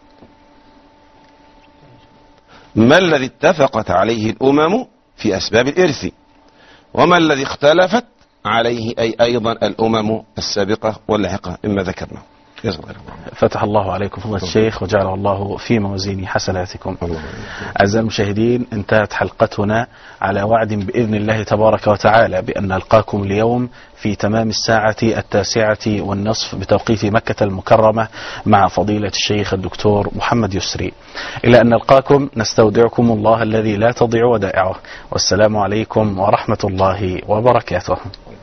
ما الذي اتفقت عليه الأمم في أسباب الإرث، وما الذي اختلفت عليه أي أيضا الأمم السابقة واللاحقة مما ذكرنا. فتح الله عليكم فضيلة الشيخ وجعله الله في موازين حسناتكم. أعزائي المشاهدين، انتهت حلقتنا على وعد بإذن الله تبارك وتعالى بأن نلقاكم اليوم في تمام الساعة التاسعة والنصف بتوقيت مكة المكرمة مع فضيلة الشيخ الدكتور محمد يسري. إلى أن نلقاكم نستودعكم الله الذي لا تضيع ودائعه، والسلام عليكم ورحمة الله وبركاته.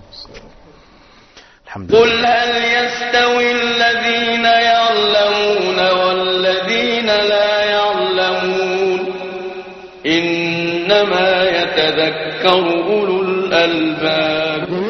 قل هل يستوي الذين يعلمون والذين لا يعلمون إنما يتذكر أولو الألباب.